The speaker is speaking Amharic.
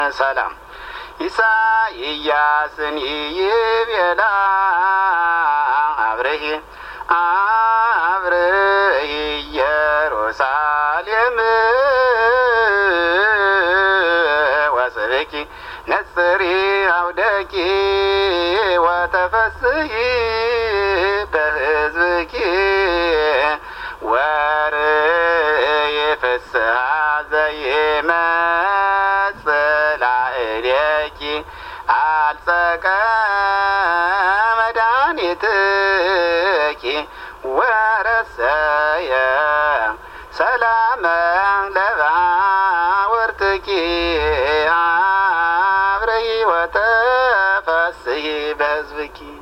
ሰላም ኢሳይያስን ይቤላ አብረሂ ኢየሩሳሌም ወሰበኪ ነጽሪ አውደቂ ወተፈስሒ በሕዝብኪ ወርይ ፍስሐ ዘይመጽእ ላዕሌኪ አልጸቀ መድኃኒትኪ ወረሰየ ሰላመ